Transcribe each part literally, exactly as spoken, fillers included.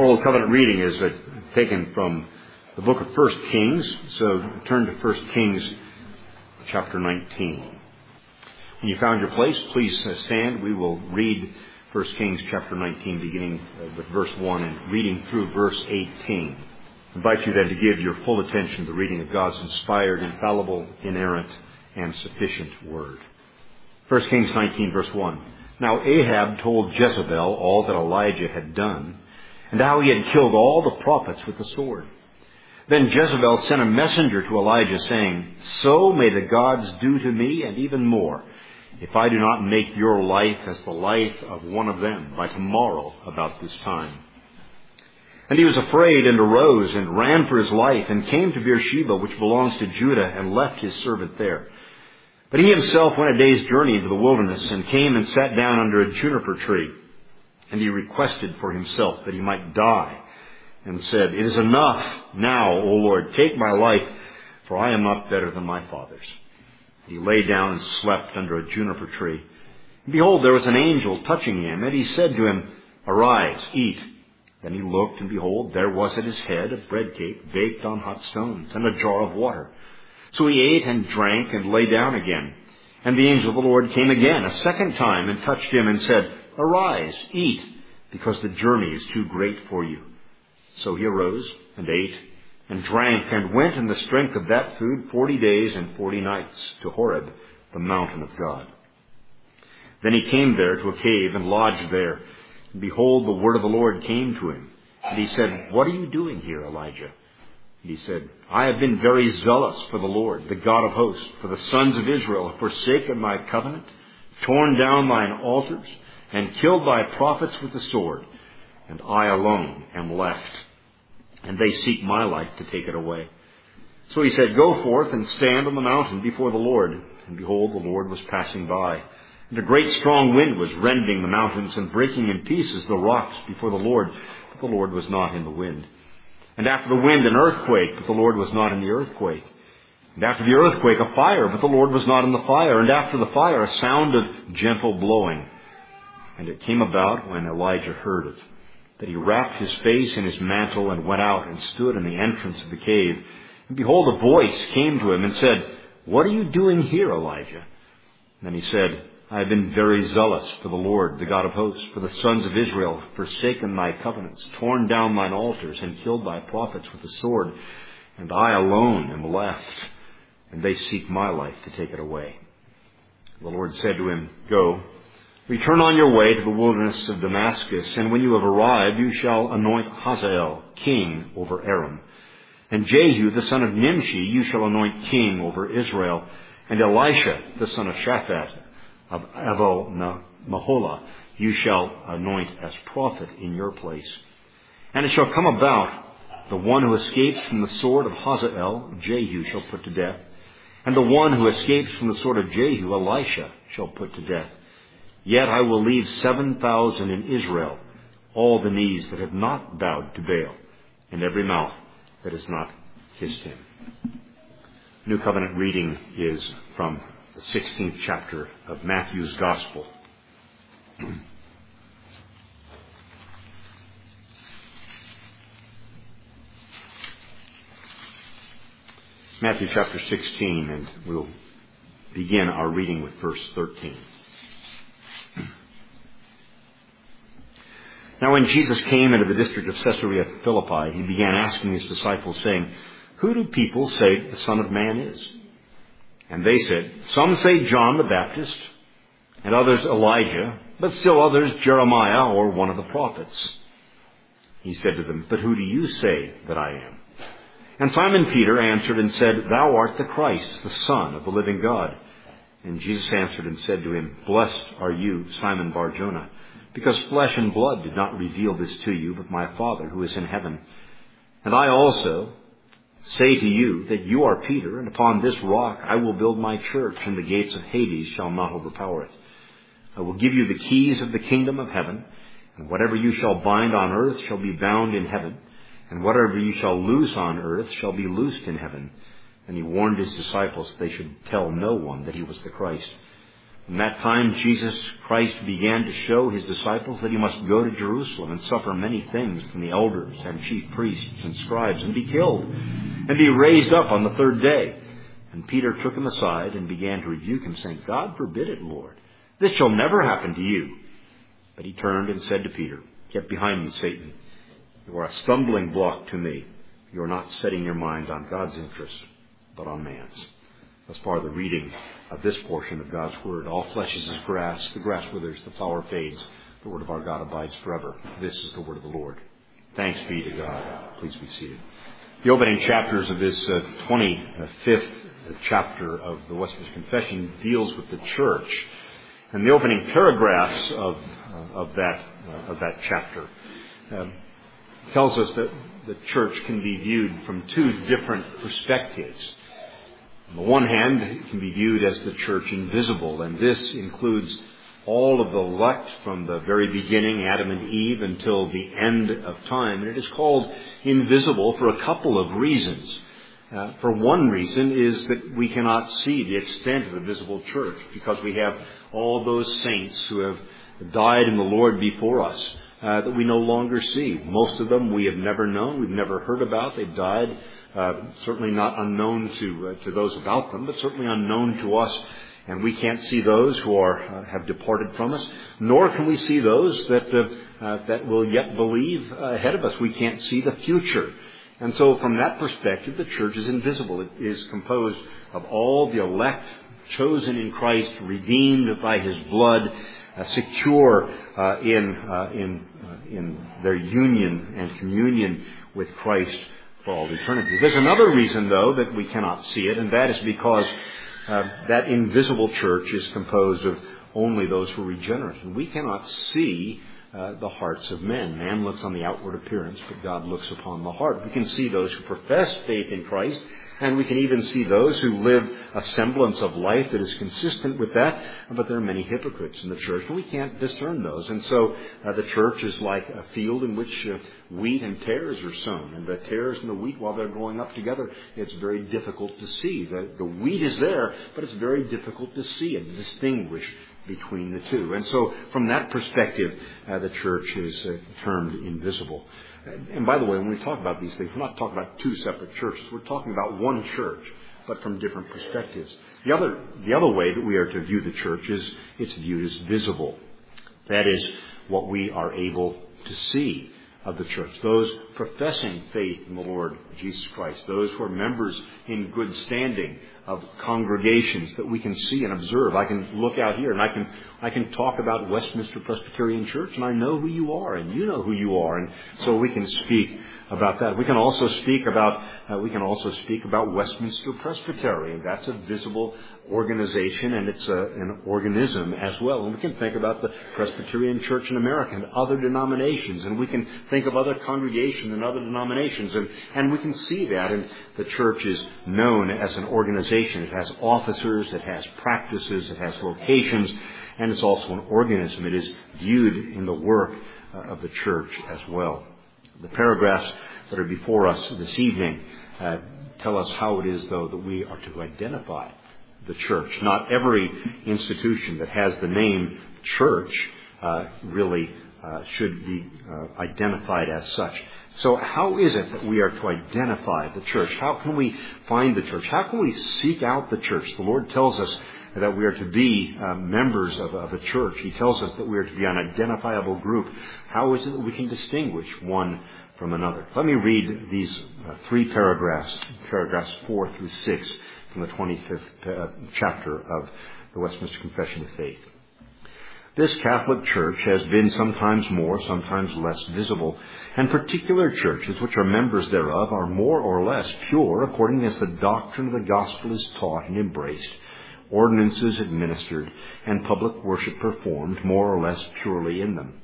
Our Old Covenant reading is uh, taken from the book of First Kings. So turn to First Kings chapter nineteen. When you found your place, please uh, stand. We will read First Kings chapter nineteen, beginning uh, with verse one and reading through verse eighteen. I invite you then to give your full attention to the reading of God's inspired, infallible, inerrant, and sufficient word. First Kings nineteen, verse one. Now Ahab told Jezebel all that Elijah had done, and how he had killed all the prophets with the sword. Then Jezebel sent a messenger to Elijah, saying, So may the gods do to me, and even more, if I do not make your life as the life of one of them by tomorrow about this time. And he was afraid, and arose, and ran for his life, and came to Beersheba, which belongs to Judah, and left his servant there. But he himself went a day's journey into the wilderness, and came and sat down under a juniper tree. And he requested for himself that he might die, and said, It is enough now, O Lord, take my life, for I am not better than my fathers. He lay down and slept under a juniper tree. And behold, there was an angel touching him, and he said to him, Arise, eat. Then he looked, and behold, there was at his head a bread cake baked on hot stones, and a jar of water. So he ate and drank and lay down again. And the angel of the Lord came again a second time and touched him and said, Arise, eat, because the journey is too great for you. So he arose and ate and drank and went in the strength of that food forty days and forty nights to Horeb, the mountain of God. Then he came there to a cave and lodged there. And behold, the word of the Lord came to him. And he said, What are you doing here, Elijah? And he said, I have been very zealous for the Lord, the God of hosts, for the sons of Israel have forsaken my covenant, torn down mine altars, and killed thy prophets with the sword, and I alone am left, and they seek my life to take it away. So he said, Go forth and stand on the mountain before the Lord. And behold, the Lord was passing by, and a great strong wind was rending the mountains and breaking in pieces the rocks before the Lord, but the Lord was not in the wind. And after the wind an earthquake, but the Lord was not in the earthquake. And after the earthquake a fire, but the Lord was not in the fire. And after the fire a sound of gentle blowing. And it came about, when Elijah heard it, that he wrapped his face in his mantle and went out and stood in the entrance of the cave. And behold, a voice came to him and said, What are you doing here, Elijah? And then he said, I have been very zealous for the Lord, the God of hosts, for the sons of Israel have forsaken thy covenants, torn down thine altars, and killed thy prophets with the sword. And I alone am left, and they seek my life to take it away. The Lord said to him, Go, return on your way to the wilderness of Damascus, and when you have arrived, you shall anoint Hazael king over Aram. And Jehu, the son of Nimshi, you shall anoint king over Israel. And Elisha, the son of Shaphat, of Abel-Maholah, you shall anoint as prophet in your place. And it shall come about, the one who escapes from the sword of Hazael, Jehu shall put to death. And the one who escapes from the sword of Jehu, Elisha shall put to death. Yet I will leave seven thousand in Israel, all the knees that have not bowed to Baal, and every mouth that has not kissed him. New Covenant reading is from the sixteenth chapter of Matthew's Gospel. Matthew chapter sixteen, and we'll begin our reading with verse thirteen. Now when Jesus came into the district of Caesarea Philippi, he began asking his disciples, saying, Who do people say the Son of Man is? And they said, Some say John the Baptist, and others Elijah, but still others Jeremiah or one of the prophets. He said to them, But who do you say that I am? And Simon Peter answered and said, Thou art the Christ, the Son of the living God. And Jesus answered and said to him, Blessed are you, Simon Bar-Jonah, because flesh and blood did not reveal this to you, but my Father who is in heaven. And I also say to you that you are Peter, and upon this rock I will build my church, and the gates of Hades shall not overpower it. I will give you the keys of the kingdom of heaven, and whatever you shall bind on earth shall be bound in heaven, and whatever you shall loose on earth shall be loosed in heaven. And he warned his disciples that they should tell no one that he was the Christ. From that time, Jesus Christ began to show his disciples that he must go to Jerusalem and suffer many things from the elders and chief priests and scribes and be killed and be raised up on the third day. And Peter took him aside and began to rebuke him, saying, God forbid it, Lord. This shall never happen to you. But he turned and said to Peter, Get behind me, Satan. You are a stumbling block to me. You are not setting your mind on God's interests, but on man's. Thus far the reading of this portion of God's Word. All flesh is as grass. The grass withers, the flower fades. The Word of our God abides forever. This is the Word of the Lord. Thanks be to God. Please be seated. The opening chapters of this uh, twenty-fifth chapter of the Westminster Confession deals with the church. And the opening paragraphs of, uh, of, that, uh, of that chapter uh, tells us that the church can be viewed from two different perspectives. On the one hand, it can be viewed as the church invisible, and this includes all of the elect from the very beginning, Adam and Eve, until the end of time. And it is called invisible for a couple of reasons. Uh, for one reason is that we cannot see the extent of the visible church because we have all those saints who have died in the Lord before us uh, that we no longer see. Most of them we have never known, we've never heard about. They've died. Uh, certainly not unknown to uh, to those about them, but certainly unknown to us. And we can't see those who are uh, have departed from us, nor can we see those that uh, uh, that will yet believe uh, ahead of us. We can't see the future. And so from that perspective, the church is invisible. It is composed of all the elect, chosen in Christ, redeemed by his blood, uh, secure uh, in, uh, in, uh, in their union and communion with Christ for all eternity. There's another reason, though, that we cannot see it, and that is because uh, that invisible church is composed of only those who are regenerate. And we cannot see Uh, the hearts of men. Man looks on the outward appearance, but God looks upon the heart. We can see those who profess faith in Christ, and we can even see those who live a semblance of life that is consistent with that, but there are many hypocrites in the church, and we can't discern those. And so uh, the church is like a field in which uh, wheat and tares are sown, and the tares and the wheat, while they're growing up together, it's very difficult to see. The, the wheat is there, but it's very difficult to see and to distinguish between the two. And so from that perspective, uh, the church is uh, termed invisible. And by the way, when we talk about these things, we're not talking about two separate churches. We're talking about one church, but from different perspectives. The other, the other way that we are to view the church is it's viewed as visible. That is what we are able to see of the church. Those professing faith in the Lord Jesus Christ. Those who are members in good standing of congregations that we can see and observe. I can look out here and I can I can talk about Westminster Presbyterian Church, and I know who you are, and you know who you are, and so we can speak about that. We can also speak about uh, we can also speak about Westminster Presbytery. That's a visible organization, and it's a, an organism as well. And we can think about the Presbyterian Church in America and other denominations, and we can think of other congregations and other denominations, and, and we can see that. And the church is known as an organization. It has officers, it has practices, it has locations, and it's also an organism. It is viewed in the work uh, of the church as well. The paragraphs that are before us this evening uh, tell us how it is, though, that we are to identify the church. Not every institution that has the name church uh, really uh, should be uh, identified as such. So how is it that we are to identify the church? How can we find the church? How can we seek out the church? The Lord tells us that we are to be uh, members of, of a church. He tells us that we are to be an identifiable group. How is it that we can distinguish one from another? Let me read these uh, three paragraphs, paragraphs four through six from the twenty-fifth uh, chapter of the Westminster Confession of Faith. This Catholic Church has been sometimes more, sometimes less visible, and particular churches which are members thereof are more or less pure according as the doctrine of the gospel is taught and embraced, ordinances administered, and public worship performed more or less purely in them.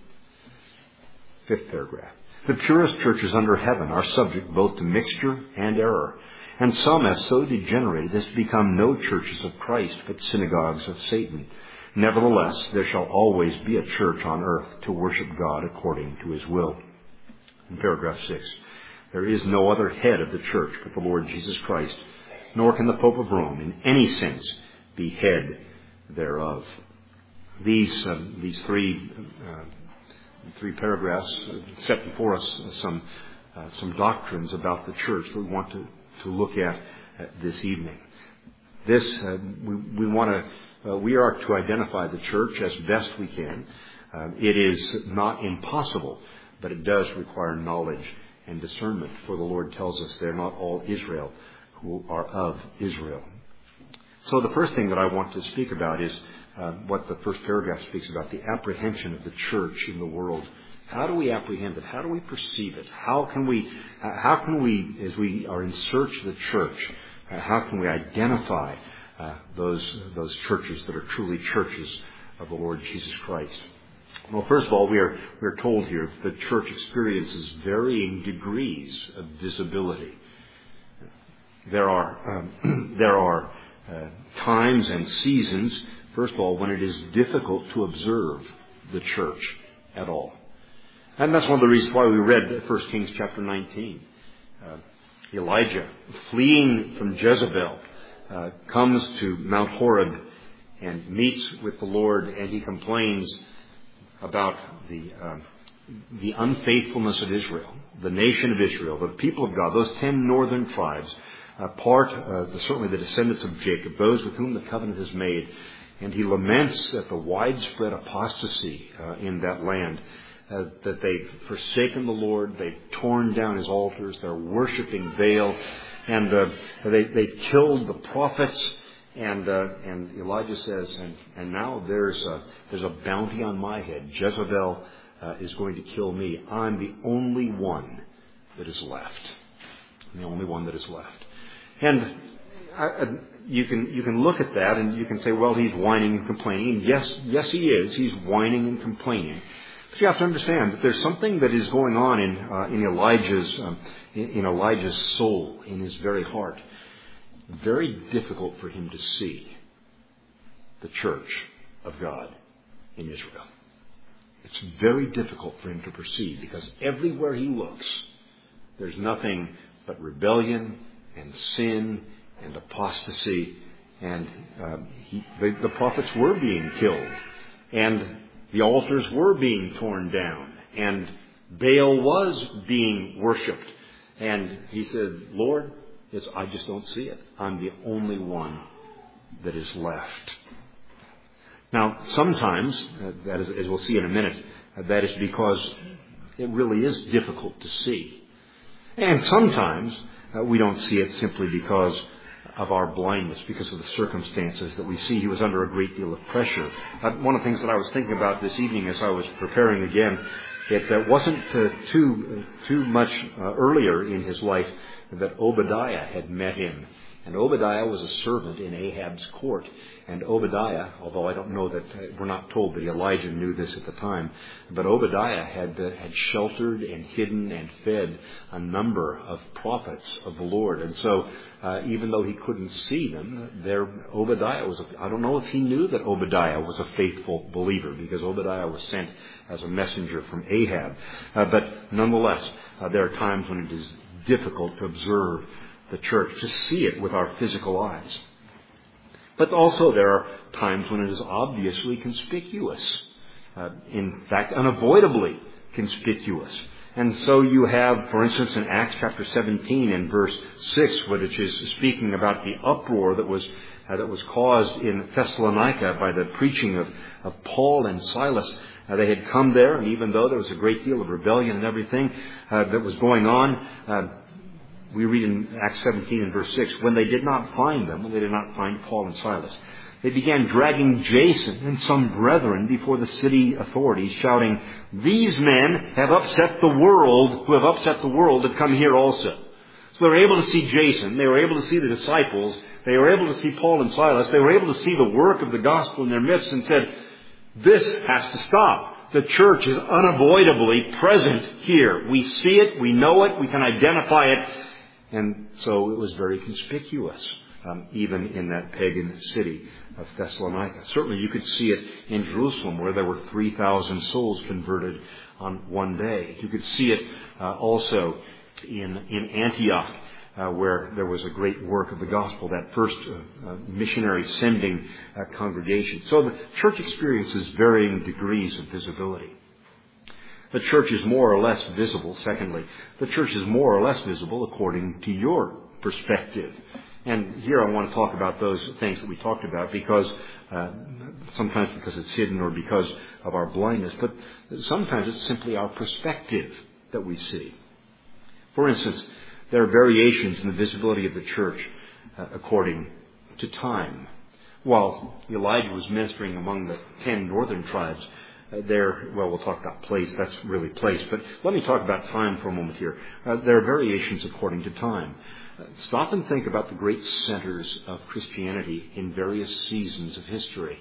Fifth paragraph. The purest churches under heaven are subject both to mixture and error, and some have so degenerated as to become no churches of Christ, but synagogues of Satan. Nevertheless, there shall always be a church on earth to worship God according to his will. In paragraph six, there is no other head of the church but the Lord Jesus Christ, nor can the Pope of Rome in any sense be head thereof. these um, these three uh, three paragraphs set before us some uh, some doctrines about the church that we want to, to look at uh, this evening. This uh, we, we want to uh, we are to identify the church as best we can. Uh, it is not impossible, but it does require knowledge and discernment. For the Lord tells us they're not all Israel who are of Israel. So the first thing that I want to speak about is uh, what the first paragraph speaks about, the apprehension of the church in the world. How do we apprehend it? How do we perceive it? How can we, uh, how can we, as we are in search of the church, uh, how can we identify uh, those those churches that are truly churches of the Lord Jesus Christ? Well, first of all, we are we are told here that the church experiences varying degrees of visibility. There are um, there are uh, times and seasons, first of all, when it is difficult to observe the church at all. And that's one of the reasons why we read First Kings chapter nineteen. Uh, Elijah, fleeing from Jezebel, uh, comes to Mount Horeb and meets with the Lord, and he complains about the uh, the unfaithfulness of Israel, the nation of Israel, the people of God, those ten northern tribes, uh, part, uh, the, certainly the descendants of Jacob, those with whom the covenant is made. And he laments at the widespread apostasy uh, in that land, uh, that they've forsaken the Lord, they've torn down his altars, they're worshiping Baal, and uh, they, they've killed the prophets. And uh, and Elijah says, and, and now there's a, there's a bounty on my head. Jezebel uh, is going to kill me. I'm the only one that is left. I'm the only one that is left. And I, I, you can you can look at that and you can say, well, he's whining and complaining. And yes, yes, he is. He's whining and complaining. But you have to understand that there's something that is going on in uh, in Elijah's um, in, in Elijah's soul, in his very heart. Very difficult for him to see the church of God in Israel. It's very difficult for him to perceive, because everywhere he looks, there's nothing but rebellion and sin and apostasy. And um, he, the, the prophets were being killed, and the altars were being torn down, and Baal was being worshipped. And he said, Lord, It's, I just don't see it. I'm the only one that is left. Now, sometimes, uh, that is, as we'll see in a minute, uh, that is because it really is difficult to see. And sometimes uh, we don't see it simply because of our blindness, because of the circumstances that we see. He was under a great deal of pressure. Uh, one of the things that I was thinking about this evening as I was preparing again, it uh, wasn't uh, too uh, too much uh, earlier in his life that Obadiah had met him. And Obadiah was a servant in Ahab's court. And Obadiah, although I don't know that, uh, we're not told that Elijah knew this at the time, but Obadiah had uh, had sheltered and hidden and fed a number of prophets of the Lord. And so, uh, even though he couldn't see them, there Obadiah was, a, I don't know if he knew that Obadiah was a faithful believer, because Obadiah was sent as a messenger from Ahab. Uh, but nonetheless, uh, there are times when it is difficult to observe the church, to see it with our physical eyes. But also there are times when it is obviously conspicuous. Uh, in fact, unavoidably conspicuous. And so you have, for instance, in Acts chapter seventeen and verse six, which is speaking about the uproar that was uh, that was caused in Thessalonica by the preaching of, of Paul and Silas. Uh, they had come there, and even though there was a great deal of rebellion and everything uh, that was going on, uh, we read in Acts seventeen and verse six, when they did not find them, when they did not find Paul and Silas, they began dragging Jason and some brethren before the city authorities, shouting, "These men have upset the world, who have upset the world, to come here also." So they were able to see Jason, they were able to see the disciples, they were able to see Paul and Silas, they were able to see the work of the gospel in their midst, and said, this has to stop. The church is unavoidably present here. We see it, we know it, we can identify it. And so it was very conspicuous, um, even in that pagan city of Thessalonica. Certainly you could see it in Jerusalem, where there were three thousand souls converted on one day. You could see it uh, also in, in Antioch, uh, where there was a great work of the gospel, that first uh, uh, missionary sending uh, congregation. So the church experiences varying degrees of visibility. The church is more or less visible. Secondly, the church is more or less visible according to your perspective. And here I want to talk about those things that we talked about, because uh, sometimes because it's hidden or because of our blindness, but sometimes it's simply our perspective that we see. For instance, there are variations in the visibility of the church uh, according to time. While Elijah was ministering among the ten northern tribes, Uh, there, well, we'll talk about place. That's really place. But let me talk about time for a moment here. Uh, there are variations according to time. Uh, stop and think about the great centers of Christianity in various seasons of history.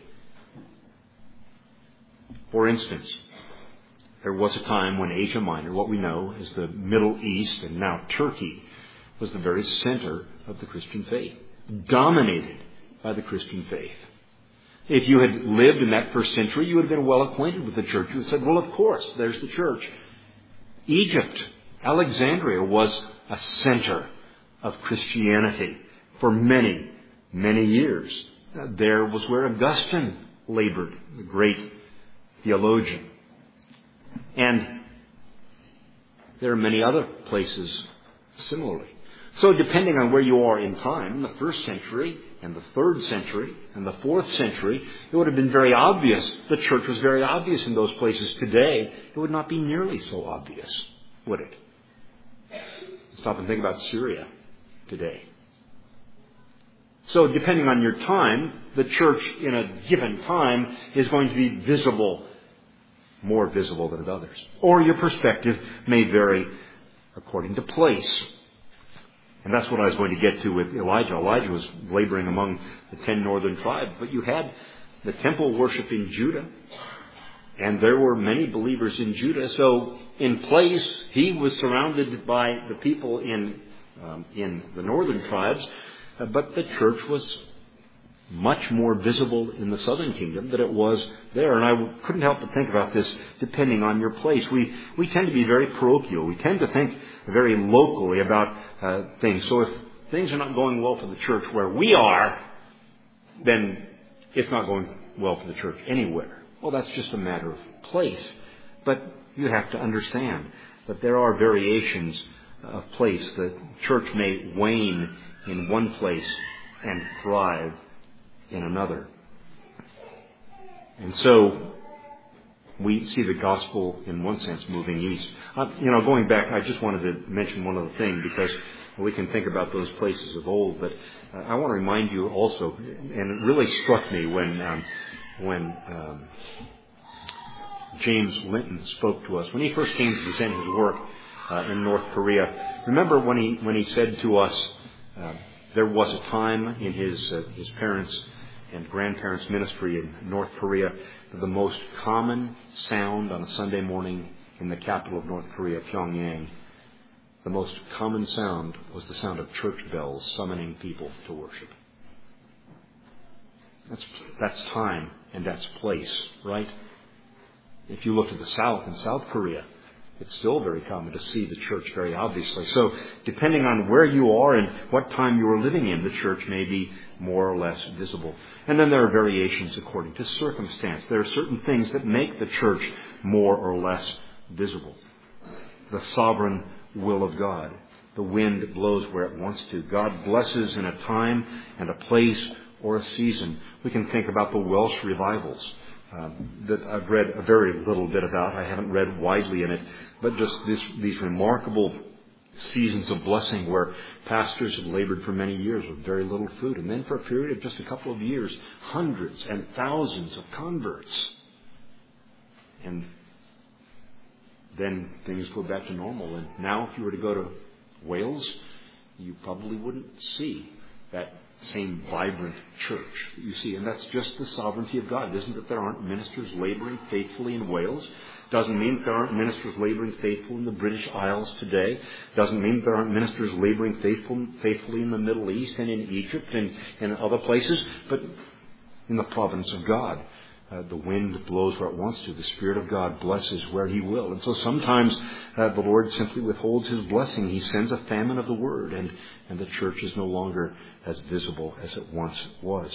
For instance, there was a time when Asia Minor, what we know as the Middle East and now Turkey, was the very center of the Christian faith, dominated by the Christian faith. If you had lived in that first century, you would have been well acquainted with the church. You would have said, well, of course, there's the church. Egypt, Alexandria, was a center of Christianity for many, many years. Uh, there was where Augustine labored, the great theologian. And there are many other places similarly. So depending on where you are in time, in the first century and the third century and the fourth century, it would have been very obvious. The church was very obvious in those places. Today, it would not be nearly so obvious, would it? Stop and think about Syria today. So depending on your time, the church in a given time is going to be visible, more visible than others. Or your perspective may vary according to place. And that's what I was going to get to with Elijah. Elijah was laboring among the ten northern tribes. But you had the temple worship in Judah. And there were many believers in Judah. So in place, he was surrounded by the people in, um, in the northern tribes. Uh, but the church was much more visible in the southern kingdom than it was there. And I couldn't help but think about this depending on your place. We we tend to be very parochial. We tend to think very locally about uh, things. So if things are not going well for the church where we are, then it's not going well for the church anywhere. Well, that's just a matter of place. But you have to understand that there are variations of place. The church may wane in one place and thrive in another. And so we see the gospel, in one sense, moving east. Uh, you know, going back, I just wanted to mention one other thing, because we can think about those places of old, but uh, I want to remind you also, and it really struck me when um, when um, James Linton spoke to us when he first came to present his work uh, in North Korea. Remember when he when he said to us, uh, there was a time in his uh, his parents' and grandparents' ministry in North Korea, the most common sound on a Sunday morning in the capital of North Korea, Pyongyang, the most common sound was the sound of church bells summoning people to worship. That's, that's time and that's place, right? If you look to the south, in South Korea, it's still very common to see the church very obviously. So depending on where you are and what time you are living in, the church may be more or less visible. And then there are variations according to circumstance. There are certain things that make the church more or less visible. The sovereign will of God. The wind blows where it wants to. God blesses in a time and a place or a season. We can think about the Welsh revivals. Um, that I've read a very little bit about. I haven't read widely in it, but just this, these remarkable seasons of blessing where pastors have labored for many years with very little food. And then for a period of just a couple of years, hundreds and thousands of converts. And then things go back to normal. And now if you were to go to Wales, you probably wouldn't see that same vibrant church that you see. And that's just the sovereignty of God. It isn't that there aren't ministers laboring faithfully in Wales. Doesn't mean that there aren't ministers laboring faithfully in the British Isles today. Doesn't mean that there aren't ministers laboring faithful, faithfully in the Middle East and in Egypt and in other places. But in the providence of God, Uh, the wind blows where it wants to. The Spirit of God blesses where He will. And so sometimes uh, the Lord simply withholds His blessing. He sends a famine of the Word, and, and the church is no longer as visible as it once was.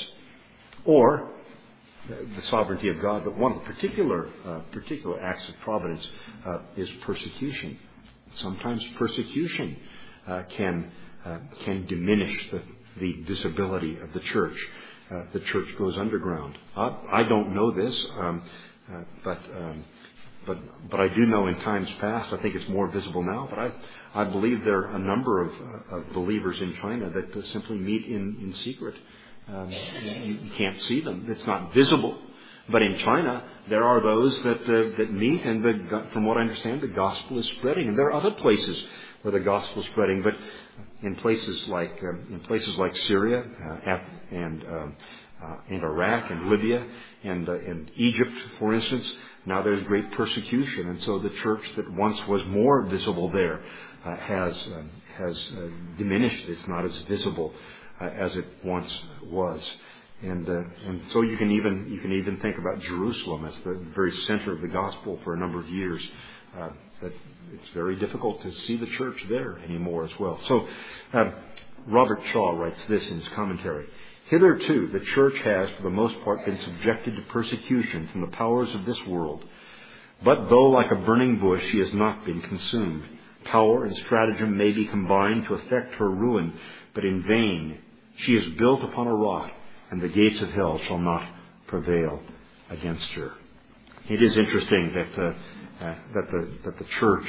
Or uh, the sovereignty of God, but one of the particular, uh, particular acts of providence uh, is persecution. Sometimes persecution uh, can uh, can diminish the, the visibility of the church. Uh, the church goes underground. I, I don't know this, um, uh, but um, but but I do know in times past. I think it's more visible now. But I I believe there are a number of, uh, of believers in China that uh, simply meet in in secret. Um, you, you can't see them. It's not visible. But in China, there are those that uh, that meet, and the, from what I understand, the gospel is spreading. And there are other places where the gospel is spreading, but in places like uh, in places like Syria uh, and uh, uh, and Iraq and Libya and uh, and Egypt, for instance, now there's great persecution, and so the church that once was more visible there uh, has uh, has uh, diminished. It's not as visible uh, as it once was. And uh, and so you can even you can even think about Jerusalem as the very center of the gospel for a number of years. Uh, that it's very difficult to see the church there anymore as well. So uh, Robert Shaw writes this in his commentary: "Hitherto the church has, for the most part, been subjected to persecution from the powers of this world. But though like a burning bush, she has not been consumed. Power and stratagem may be combined to effect her ruin, but in vain. She is built upon a rock, and the gates of hell shall not prevail against her." It is interesting that uh, uh, that the that the church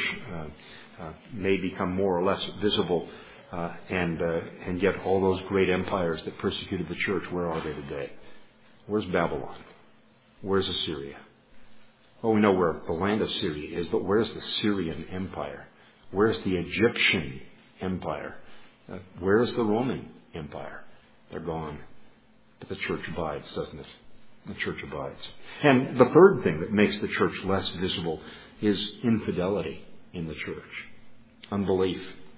uh, uh, may become more or less visible, uh, and uh, and yet all those great empires that persecuted the church, where are they today? Where's Babylon? Where's Assyria? Well, we know where the land of Syria is, but where's the Syrian Empire? Where's the Egyptian Empire? Uh, where's the Roman Empire? They're gone. But the church abides, doesn't it? The church abides. And the third thing that makes the church less visible is infidelity in the church. Unbelief.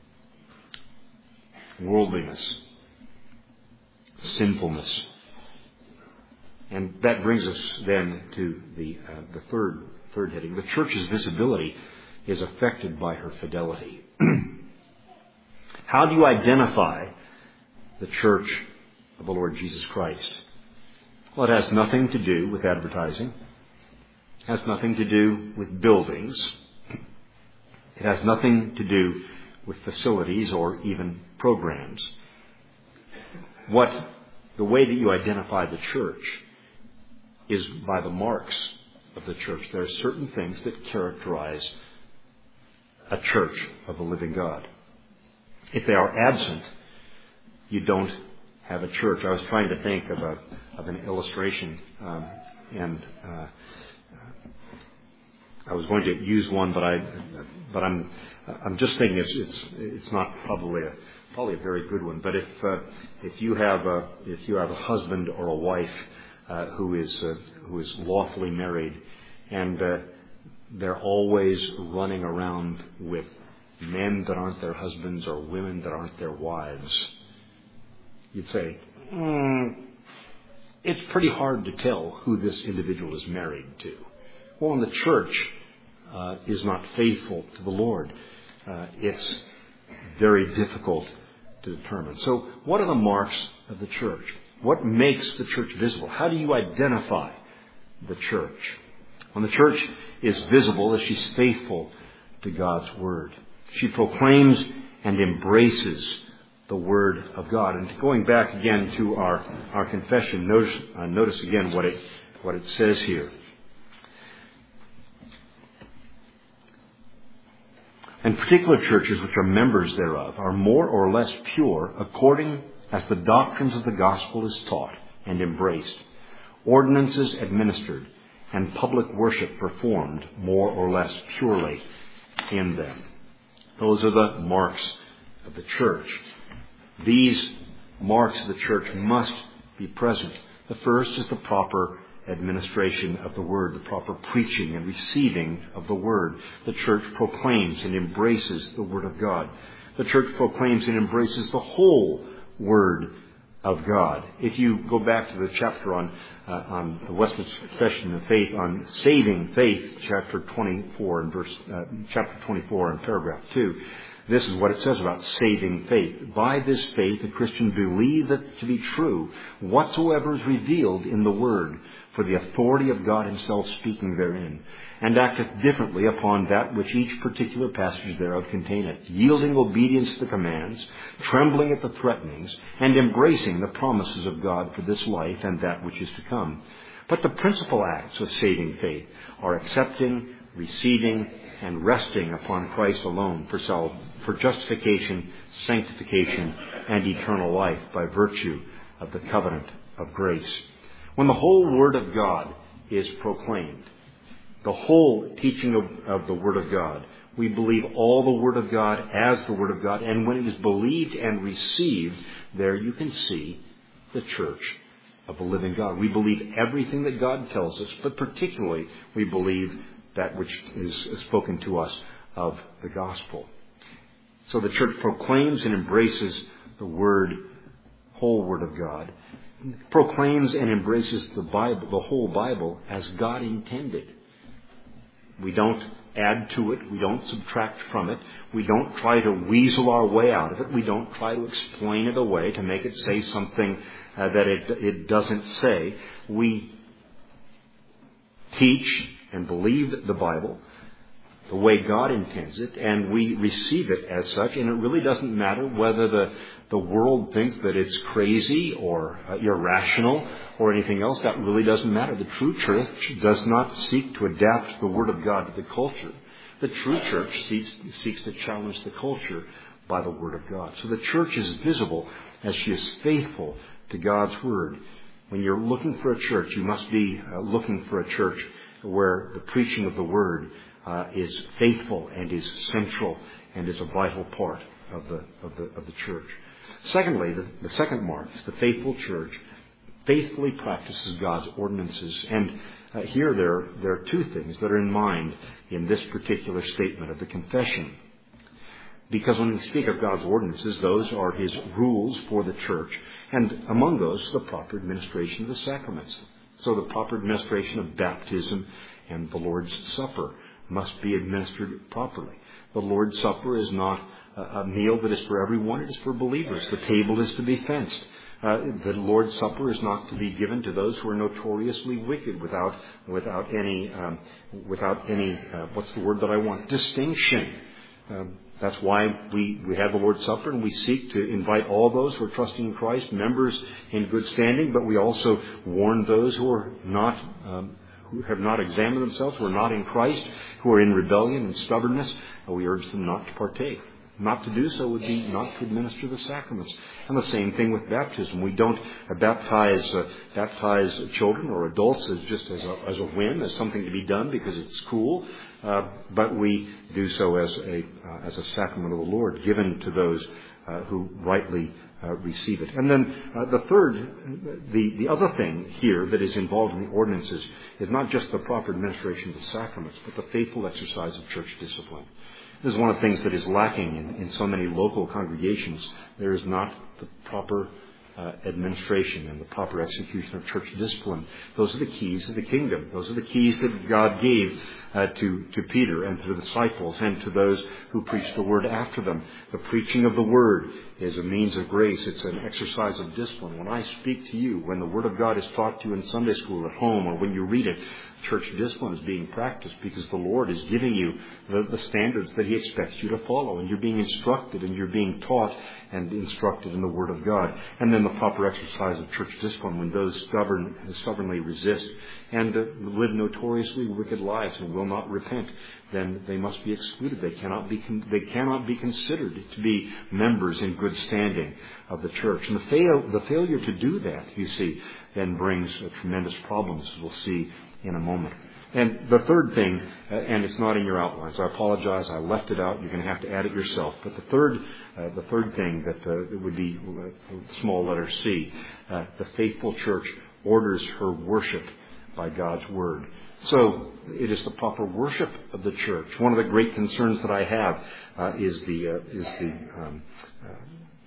Worldliness. Sinfulness. And that brings us then to the uh, the third third heading. The church's visibility is affected by her fidelity. How do you identify the church of the Lord Jesus Christ? Well, it has nothing to do with advertising. It has nothing to do with buildings. It has nothing to do with facilities or even programs. What the way that you identify the church is by the marks of the church. There are certain things that characterize a church of the living God. If they are absent, you don't have a church. I was trying to think of a of an illustration, um, and uh, I was going to use one, but I but I'm I'm just thinking it's it's it's not probably a probably a very good one. But if uh, if you have a if you have a husband or a wife uh, who is uh, who is lawfully married, and uh, they're always running around with men that aren't their husbands or women that aren't their wives, you'd say, mm, it's pretty hard to tell who this individual is married to. Well, when the church uh, is not faithful to the Lord, uh, it's very difficult to determine. So what are the marks of the church? What makes the church visible? How do you identify the church? When the church is visible, as she's faithful to God's Word. She proclaims and embraces the Word of God. And going back again to our, our confession, notice, uh, notice again what it, what it says here. And particular churches which are members thereof are more or less pure according as the doctrines of the gospel is taught and embraced, ordinances administered, and public worship performed more or less purely in them. Those are the marks of the church. These marks of the church must be present. The first is the proper administration of the Word, the proper preaching and receiving of the Word. The church proclaims and embraces the Word of God. The church proclaims and embraces the whole Word of God. If you go back to the chapter on uh, on the Westminster Confession of Faith, on saving faith, chapter twenty-four and verse uh, chapter twenty-four and paragraph two, this is what it says about saving faith. By this faith, a Christian believeth to be true whatsoever is revealed in the Word, for the authority of God himself speaking therein, and acteth differently upon that which each particular passage thereof containeth, yielding obedience to the commands, trembling at the threatenings, and embracing the promises of God for this life and that which is to come. But the principal acts of saving faith are accepting, receiving, and resting upon Christ alone for self, for justification, sanctification, and eternal life by virtue of the covenant of grace. When the whole Word of God is proclaimed, the whole teaching of, of the Word of God, we believe all the Word of God as the Word of God, and when it is believed and received, there you can see the church of the living God. We believe everything that God tells us, but particularly we believe that which is spoken to us of the gospel. So the church proclaims and embraces the Word, whole Word of God, proclaims and embraces the Bible, the whole Bible, as God intended. We don't add to it. We don't subtract from it. We don't try to weasel our way out of it. We don't try to explain it away to make it say something uh, that it, it doesn't say. We teach and believe the Bible the way God intends it, and we receive it as such, and it really doesn't matter whether the, the world thinks that it's crazy or uh, irrational or anything else. That really doesn't matter. The true church does not seek to adapt the Word of God to the culture. The true church seeks, seeks to challenge the culture by the Word of God. So the church is visible as she is faithful to God's Word. When you're looking for a church, you must be uh, looking for a church where the preaching of the Word Uh, is faithful and is central and is a vital part of the of the of the church. Secondly, the, the second mark is the faithful church faithfully practices God's ordinances. And uh, here there there are two things that are in mind in this particular statement of the confession. Because when we speak of God's ordinances, those are His rules for the church, and among those, the proper administration of the sacraments. So the proper administration of baptism and the Lord's Supper must be administered properly. The Lord's Supper is not a meal that is for everyone. It is for believers. The table is to be fenced. Uh, the Lord's Supper is not to be given to those who are notoriously wicked without without any um, without any uh, what's the word that I want? Distinction. Um, that's why we, we have the Lord's Supper, and we seek to invite all those who are trusting in Christ, members in good standing, but we also warn those who are not um, who have not examined themselves, who are not in Christ, who are in rebellion and stubbornness, and we urge them not to partake. Not to do so would be not to administer the sacraments. And the same thing with baptism. We don't uh, baptize uh, baptize children or adults as just as a, as a whim, as something to be done because it's cool, uh, but we do so as a uh, as a sacrament of the Lord, given to those uh, who rightly Uh, receive it. And then uh, the third, the, the other thing here that is involved in the ordinances is not just the proper administration of the sacraments, but the faithful exercise of church discipline. This is one of the things that is lacking in, in so many local congregations. There is not the proper uh, administration and the proper execution of church discipline. Those are the keys of the kingdom. Those are the keys that God gave uh, to, to Peter and to the disciples and to those who preached the word after them. The preaching of the word is a means of grace. It's an exercise of discipline. When I speak to you, when the Word of God is taught to you in Sunday school at home, or when you read it, church discipline is being practiced because the Lord is giving you the, the standards that He expects you to follow, and you're being instructed and you're being taught and instructed in the Word of God. And then the proper exercise of church discipline when those stubborn, stubbornly resist and uh, live notoriously wicked lives and will not repent, then they must be excluded. They cannot be con- they cannot be considered to be members in good standing of the church. And the, fail- the failure to do that, you see, then brings uh, tremendous problems, as we'll see in a moment. And the third thing, uh, and it's not in your outlines. I apologize. I left it out. You're going to have to add it yourself. But the third, uh, the third thing that uh, would be uh, small letter C, uh, the faithful church orders her worship by God's Word. So it is the proper worship of the church. One of the great concerns that I have uh, is the uh, is the um, uh,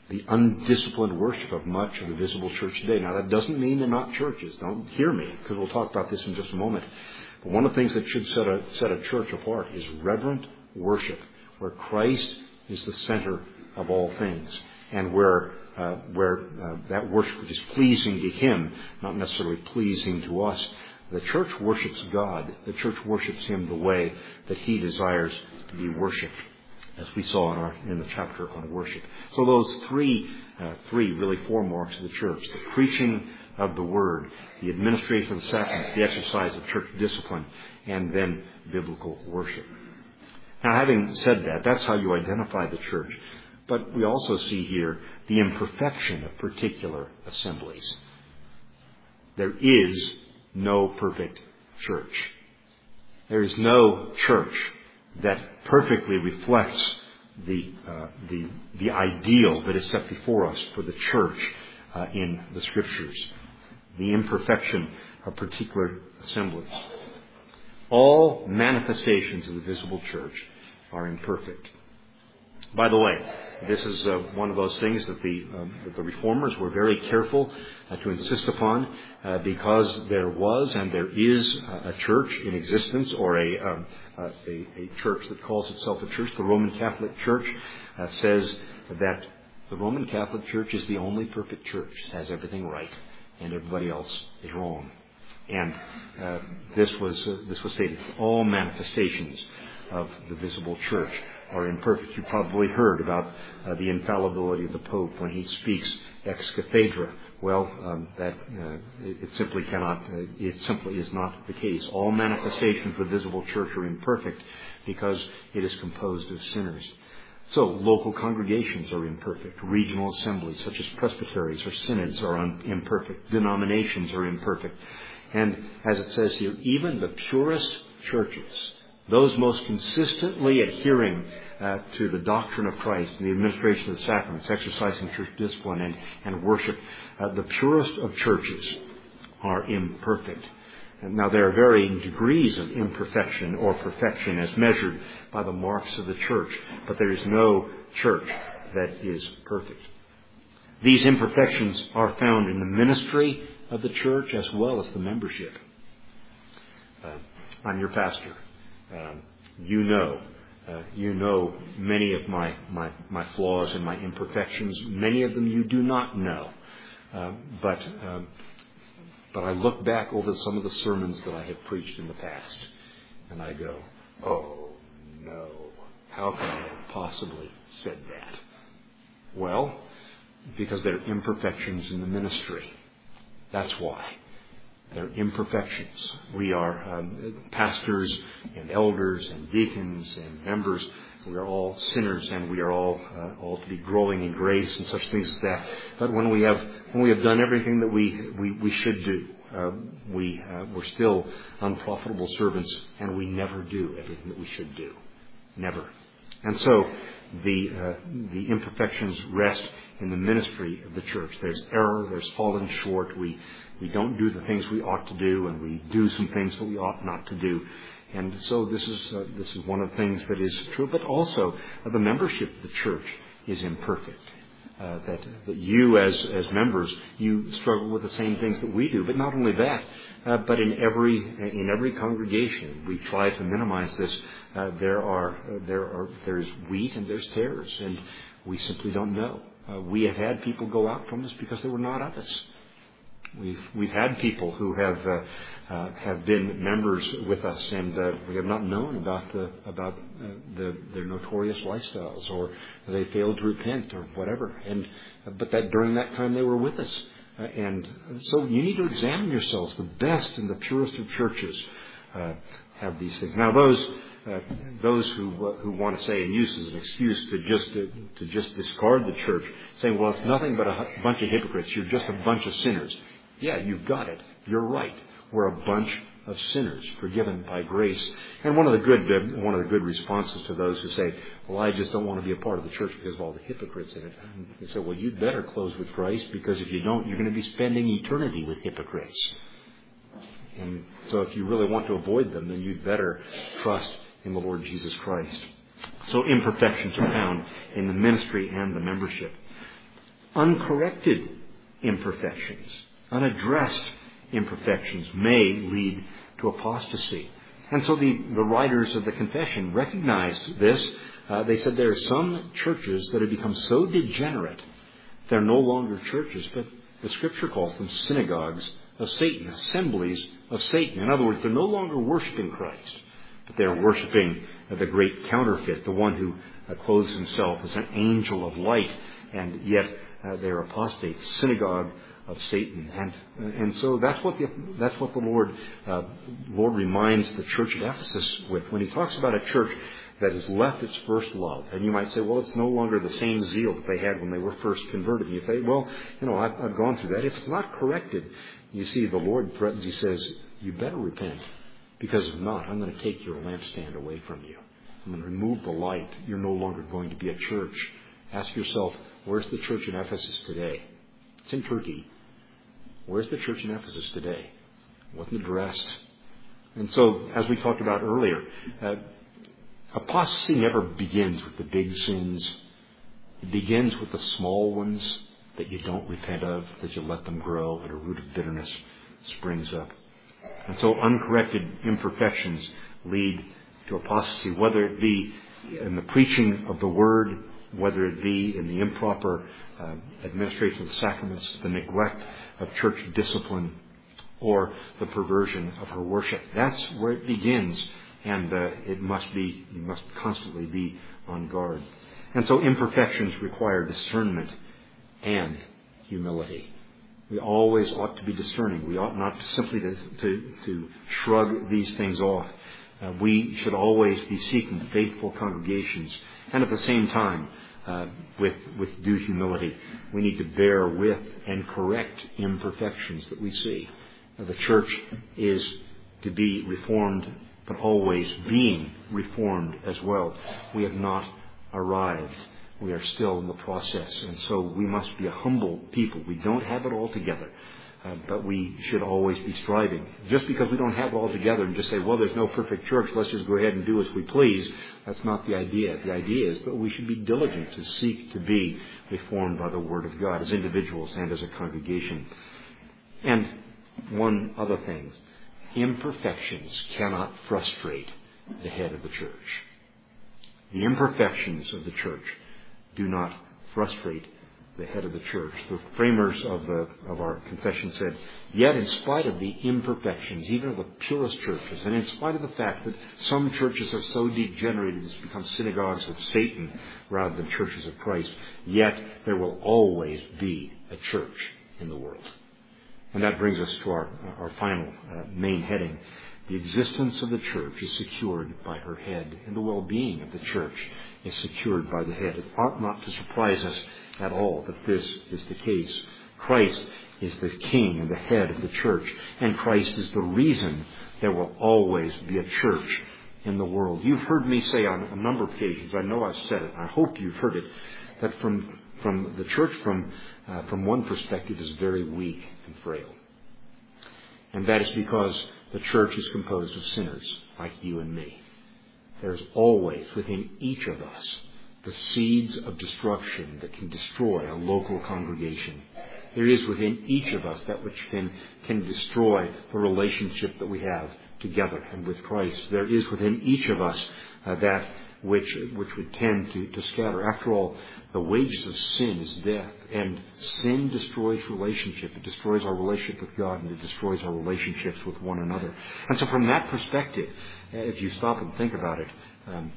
the undisciplined worship of much of the visible church today. Now, that doesn't mean they're not churches. Don't hear me, because we'll talk about this in just a moment. But one of the things that should set a, set a church apart is reverent worship, where Christ is the center of all things, and where uh, where uh, that worship is pleasing to Him, not necessarily pleasing to us. The church worships God. The church worships Him the way that He desires to be worshipped, as we saw in, our, in the chapter on worship. So those three, uh, three, really four marks of the church: the preaching of the Word, the administration of the sacraments, the exercise of church discipline, and then biblical worship. Now, having said that, that's how you identify the church. But we also see here the imperfection of particular assemblies. There is no perfect church. There is no church that perfectly reflects the uh, the the ideal that is set before us for the church uh, in the Scriptures. The imperfection of particular assemblies. All manifestations of the visible church are imperfect. By the way, this is uh, one of those things that the, um, that the Reformers were very careful uh, to insist upon, uh, because there was and there is uh, a church in existence, or a, um, uh, a, a church that calls itself a church. The Roman Catholic Church uh, says that the Roman Catholic Church is the only perfect church, has everything right, and everybody else is wrong. And uh, this was uh, this was stated. All manifestations of the visible church are imperfect. You probably heard about uh, the infallibility of the Pope when he speaks ex cathedra. Well, um, that uh, it, it simply cannot. Uh, it simply is not the case. All manifestations of the visible church are imperfect because it is composed of sinners. So, local congregations are imperfect. Regional assemblies, such as presbyteries or synods, are un- imperfect. Denominations are imperfect. And as it says here, even the purest churches, those most consistently adhering uh, to the doctrine of Christ and the administration of the sacraments, exercising church discipline and, and worship, uh, the purest of churches are imperfect. And now, there are varying degrees of imperfection or perfection as measured by the marks of the church, but there is no church that is perfect. These imperfections are found in the ministry of the church as well as the membership. Uh, I'm your pastor. Um, you know, uh, you know many of my, my, my flaws and my imperfections. Many of them you do not know. Uh, but um, but I look back over some of the sermons that I have preached in the past, and I go, oh no, how can I have possibly said that? Well, because there are imperfections in the ministry. That's why. They're imperfections. We are um, pastors and elders and deacons and members. We are all sinners, and we are all uh, all to be growing in grace and such things as that. But when we have when we have done everything that we we, we should do, uh, we uh, we're still unprofitable servants, and we never do everything that we should do. Never. And so the uh, the imperfections rest in the ministry of the church. There's error. There's fallen short. We We don't do the things we ought to do, and we do some things that we ought not to do. And so this is uh, this is one of the things that is true. But also, uh, the membership of the church is imperfect. Uh, that that you, as as members, you struggle with the same things that we do. But not only that, uh, but in every in every congregation, we try to minimize this. Uh, there are uh, there are there's wheat and there's tares, and we simply don't know. Uh, we have had people go out from us because they were not of us. We've we've had people who have uh, uh, have been members with us, and uh, we have not known about the about uh, the their notorious lifestyles, or they failed to repent, or whatever. And uh, but that during that time they were with us, uh, and so you need to examine yourselves. The best and the purest of churches uh, have these things. Now those. Uh, those who uh, who want to say and use as an excuse to just to, to just discard the church, saying, well, it's nothing but a bunch of hypocrites. You're just a bunch of sinners. Yeah, you've got it. You're right. We're a bunch of sinners forgiven by grace. And one of the good uh, one of the good responses to those who say, well, I just don't want to be a part of the church because of all the hypocrites in it. And they say, well, you'd better close with Christ, because if you don't, you're going to be spending eternity with hypocrites. And so if you really want to avoid them, then you'd better trust in the Lord Jesus Christ. So imperfections are found in the ministry and the membership. uncorrected imperfections, unaddressed imperfections may lead to apostasy. And so the, the writers of the confession recognized this. Uh, they said there are some churches that have become so degenerate, they're no longer churches, but the Scripture calls them synagogues of Satan, assemblies of Satan. In other words, they're no longer worshiping Christ, but they're worshiping the great counterfeit, the one who uh, clothes himself as an angel of light, and yet uh, they're apostates, synagogue of Satan. And and so that's what the that's what the Lord uh, Lord reminds the church at Ephesus with when he talks about a church that has left its first love. And you might say, well, it's no longer the same zeal that they had when they were first converted. And you say, well, you know, I've, I've gone through that. If it's not corrected, you see, the Lord threatens. He says, you better repent, because if not, I'm going to take your lampstand away from you. I'm going to remove the light. You're no longer going to be a church. Ask yourself, where's the church in Ephesus today? It's in Turkey. Where's the church in Ephesus today? It wasn't addressed. And so, as we talked about earlier, uh, apostasy never begins with the big sins. It begins with the small ones that you don't repent of, that you let them grow, and a root of bitterness springs up. And so uncorrected imperfections lead to apostasy, whether it be in the preaching of the Word, whether it be in the improper uh, administration of the sacraments, the neglect of church discipline, or the perversion of her worship. That's where it begins, and uh, it must be, you must constantly be on guard. And so imperfections require discernment and humility. We always ought to be discerning. We ought not simply to, to, to shrug these things off. Uh, we should always be seeking faithful congregations, and at the same time, uh, with with due humility, we need to bear with and correct imperfections that we see. Uh, the church is to be reformed, but always being reformed as well. We have not arrived. We are still in the process, and so we must be a humble people. We don't have it all together. Uh, but we should always be striving. Just because we don't have it all together and just say, well, there's no perfect church, let's just go ahead and do as we please, that's not the idea. The idea is that we should be diligent to seek to be reformed by the Word of God as individuals and as a congregation. And one other thing, imperfections cannot frustrate the head of the church. The imperfections of the church do not frustrate the head of the church. The framers of the of our confession said, yet in spite of the imperfections, even of the purest churches, and in spite of the fact that some churches are so degenerated as to become synagogues of Satan rather than churches of Christ, yet there will always be a church in the world. And that brings us to our, our final uh, main heading. The existence of the church is secured by her head, and the well-being of the church is secured by the head. It ought not to surprise us at all that this is the case. Christ is the king and the head of the church, and Christ is the reason there will always be a church in the world. You've heard me say on a number of occasions, I know I've said it, I hope you've heard it, that from from the church from uh, from one perspective is very weak and frail. And that is because the church is composed of sinners like you and me. There's always within each of us the seeds of destruction that can destroy a local congregation. There is within each of us that which can, can destroy the relationship that we have together and with Christ. There is within each of us uh, that which which would tend to, to scatter. After all, the wages of sin is death, and sin destroys relationship. It destroys our relationship with God, and it destroys our relationships with one another. And so from that perspective, if you stop and think about it, um,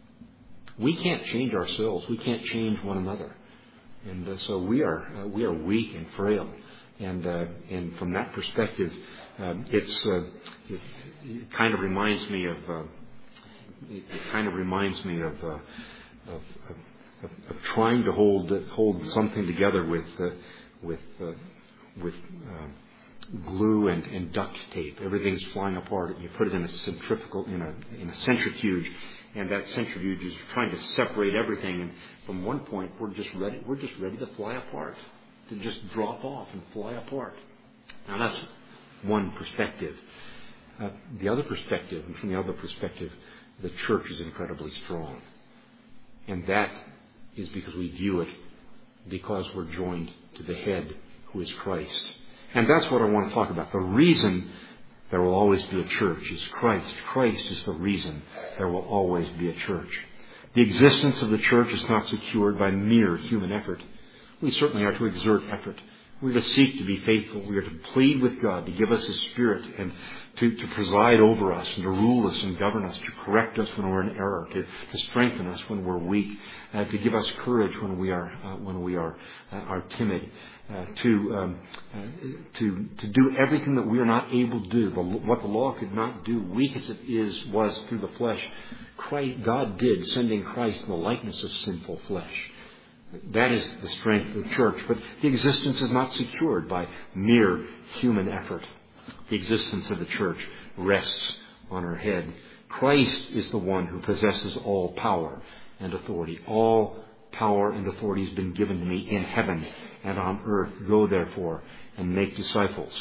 we can't change ourselves. We can't change one another. And uh, so we are uh, we are weak and frail. And uh, and from that perspective, um, it's uh, it, it kind of reminds me of uh, it, it kind of reminds me of uh, of, of, of, of trying to hold hold something together with uh, with uh, with uh, glue and, and duct tape. Everything's flying apart, and you put it in a centrifugal in a in a centrifuge. And that centrifuge is trying to separate everything. And from one point, we're just ready. We're just ready to fly apart, to just drop off and fly apart. Now that's one perspective. Uh, the other perspective, and from the other perspective, the church is incredibly strong, and that is because we view it because we're joined to the head, who is Christ. And that's what I want to talk about. The reason there will always be a church is Christ. Christ is the reason there will always be a church. The existence of the church is not secured by mere human effort. We certainly are to exert effort. We are to seek to be faithful. We are to plead with God to give us His Spirit and to, to preside over us and to rule us and govern us, to correct us when we're in error, to, to strengthen us when we're weak, uh, to give us courage when we are uh, when we are uh, are timid, uh, to um, uh, to to do everything that we are not able to do. The, what the law could not do, weak as it is, was through the flesh. Christ, God did, sending Christ in the likeness of sinful flesh. That is the strength of the church. But the existence is not secured by mere human effort. The existence of the church rests on her head. Christ is the one who possesses all power and authority. All power and authority has been given to me in heaven and on earth. Go therefore and make disciples,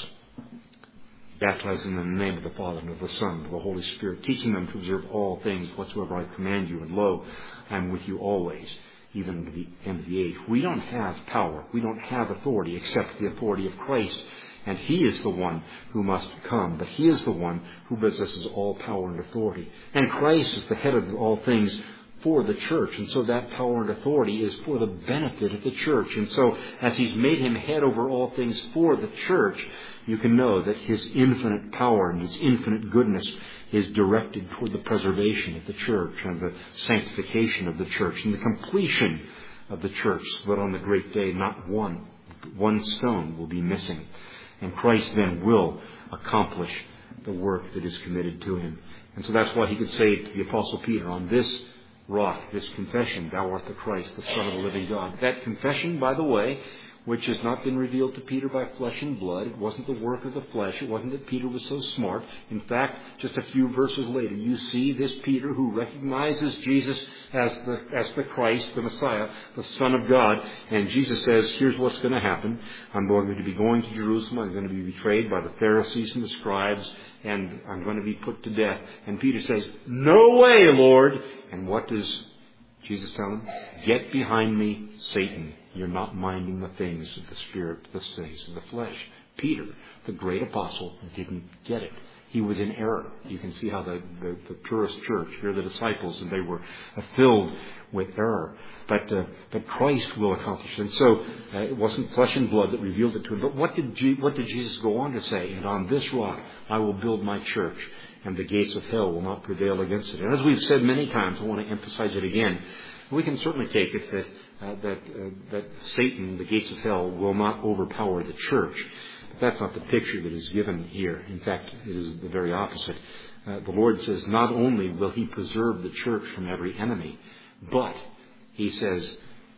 baptizing them in the name of the Father and of the Son and of the Holy Spirit, teaching them to observe all things whatsoever I command you. And lo, I am with you always, even to the end of the age. We don't have power. We don't have authority except the authority of Christ. And He is the one who must come. But He is the one who possesses all power and authority. And Christ is the head of all things for the church. And so that power and authority is for the benefit of the church. And so as He's made Him head over all things for the church, you can know that His infinite power and His infinite goodness is directed toward the preservation of the church and the sanctification of the church and the completion of the church, so that on the great day not one, one stone will be missing. And Christ then will accomplish the work that is committed to Him. And so that's why He could say to the Apostle Peter, on this rock, this confession, thou art the Christ, the Son of the living God. That confession, by the way, which has not been revealed to Peter by flesh and blood. It wasn't the work of the flesh. It wasn't that Peter was so smart. In fact, just a few verses later, you see this Peter who recognizes Jesus as the, as the Christ, the Messiah, the Son of God. And Jesus says, here's what's going to happen. I'm going to be going to Jerusalem. I'm going to be betrayed by the Pharisees and the scribes. And I'm going to be put to death. And Peter says, no way, Lord. And what does Jesus tell him? Get behind me, Satan. You're not minding the things of the Spirit, the things of the flesh. Peter, the great apostle, didn't get it. He was in error. You can see how the, the, the purest church, here are the disciples, and they were uh, filled with error. But uh, but Christ will accomplish it. And so uh, it wasn't flesh and blood that revealed it to him. But what did Je- what did Jesus go on to say? And on this rock I will build my church, and the gates of hell will not prevail against it. And as we've said many times, I want to emphasize it again. We can certainly take it that uh, that uh, that Satan, the gates of hell, will not overpower the church. But that's not the picture that is given here. In fact, it is the very opposite. Uh, the Lord says not only will He preserve the church from every enemy, but He says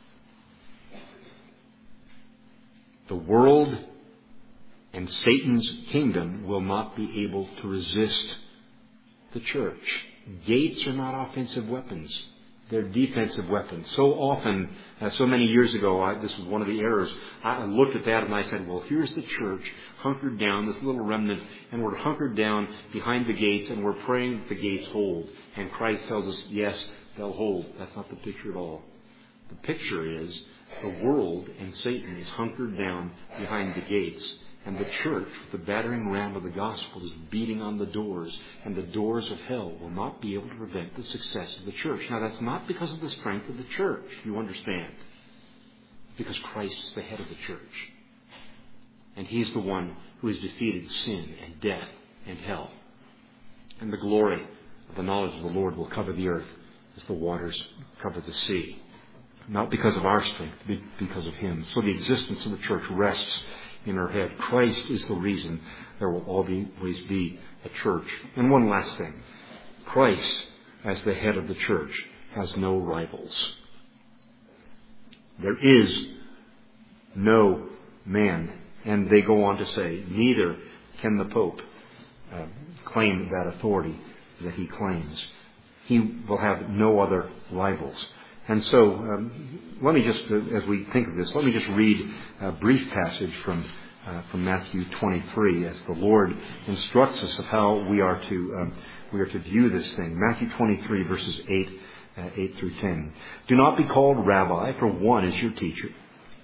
the world and Satan's kingdom will not be able to resist the church. Gates are not offensive weapons. They're defensive weapons. So often, uh, so many years ago, I, this was one of the errors. I looked at that and I said, well, here's the church hunkered down, this little remnant, and we're hunkered down behind the gates and we're praying that the gates hold. And Christ tells us, yes, they'll hold. That's not the picture at all. The picture is the world and Satan is hunkered down behind the gates. And the church, with the battering ram of the gospel, is beating on the doors. And the doors of hell will not be able to prevent the success of the church. Now, that's not because of the strength of the church, you understand. Because Christ is the head of the church. And He's the one who has defeated sin and death and hell. And the glory of the knowledge of the Lord will cover the earth as the waters cover the sea. Not because of our strength, but because of Him. So the existence of the church rests in her head. Christ is the reason there will always be a church. And one last thing. Christ, as the head of the church, has no rivals. There is no man. And they go on to say, neither can the Pope uh, claim that authority that he claims. He will have no other rivals. And so, um, let me just, uh, as we think of this, let me just read a brief passage from uh, from Matthew twenty-three, as the Lord instructs us of how we are to um, we are to view this thing. Matthew twenty-three, verses eight, uh, eight through ten. Do not be called Rabbi, for one is your teacher,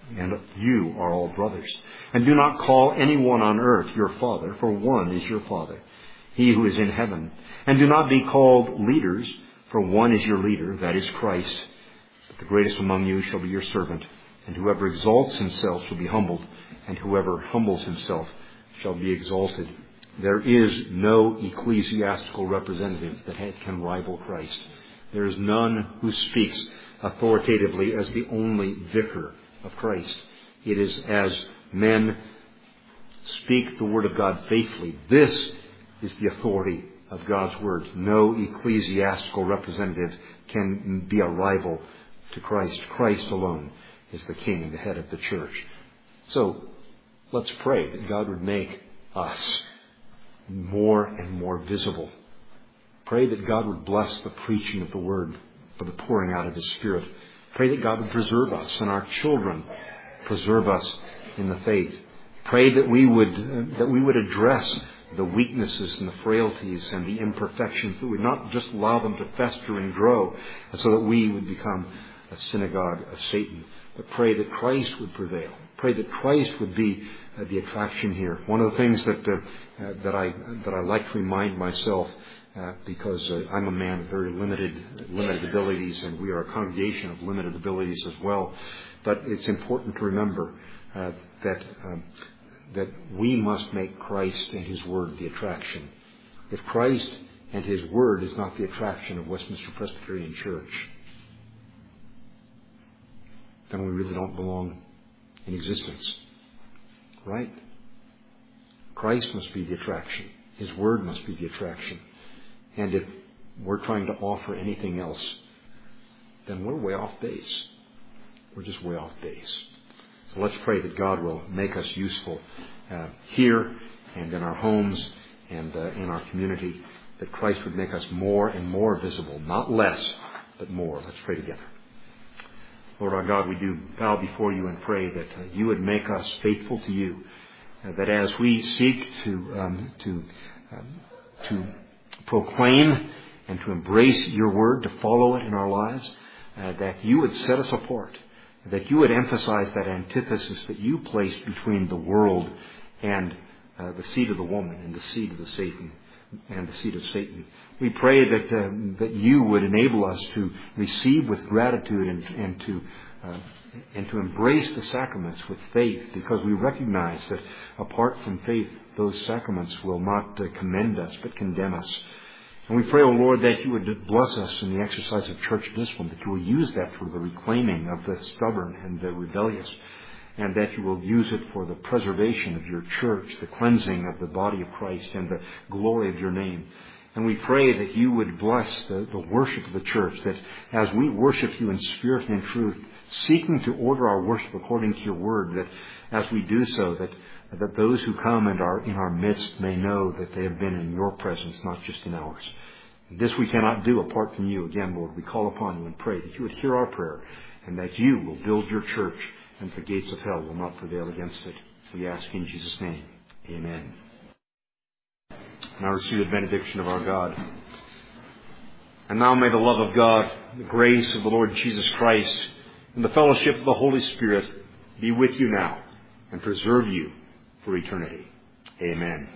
and you are all brothers. And do not call anyone on earth your father, for one is your Father, he who is in heaven. And do not be called leaders, for one is your leader, that is Christ. But the greatest among you shall be your servant. And whoever exalts himself shall be humbled, and whoever humbles himself shall be exalted. There is no ecclesiastical representative that can rival Christ. There is none who speaks authoritatively as the only vicar of Christ. It is as men speak the Word of God faithfully. This is the authority of God's Word. No ecclesiastical representative can be a rival to Christ. Christ alone is the King and the head of the church. So let's pray that God would make us more and more visible. Pray that God would bless the preaching of the Word for the pouring out of His Spirit. Pray that God would preserve us and our children preserve us in the faith. Pray that we would uh, that we would address the weaknesses and the frailties and the imperfections, that we would not just allow them to fester and grow so that we would become a synagogue of Satan. But pray that Christ would prevail. Pray that Christ would be uh, the attraction here. One of the things that uh, uh, that I that I like to remind myself, uh, because uh, I'm a man of very limited limited abilities, and we are a congregation of limited abilities as well. But it's important to remember uh, that um, that we must make Christ and His Word the attraction. If Christ and His Word is not the attraction of Westminster Presbyterian Church, then we really don't belong in existence. Right? Christ must be the attraction. His Word must be the attraction. And if we're trying to offer anything else, then we're way off base. We're just way off base. So let's pray that God will make us useful uh, here and in our homes and uh, in our community, that Christ would make us more and more visible, not less, but more. Let's pray together. Lord our God, we do bow before you and pray that uh, you would make us faithful to you, uh, that as we seek to um, to um, to proclaim and to embrace your word, to follow it in our lives, uh, that you would set us apart, that you would emphasize that antithesis that you placed between the world and uh, the seed of the woman and the seed of the Satan and the seed of Satan. We pray that uh, that you would enable us to receive with gratitude and, and to uh, and to embrace the sacraments with faith, because we recognize that apart from faith, those sacraments will not uh, commend us but condemn us. And we pray, O Lord, that you would bless us in the exercise of church discipline, that you will use that for the reclaiming of the stubborn and the rebellious, and that you will use it for the preservation of your church, the cleansing of the body of Christ, and the glory of your name. And we pray that you would bless the, the worship of the church, that as we worship you in spirit and in truth, seeking to order our worship according to your word, that as we do so, that that those who come and are in our midst may know that they have been in your presence, not just in ours. This we cannot do apart from you. Again, Lord, we call upon you and pray that you would hear our prayer, and that you will build your church, and the gates of hell will not prevail against it. We ask in Jesus' name. Amen. Now receive the benediction of our God. And now may the love of God, the grace of the Lord Jesus Christ, and the fellowship of the Holy Spirit be with you now and preserve you for eternity. Amen.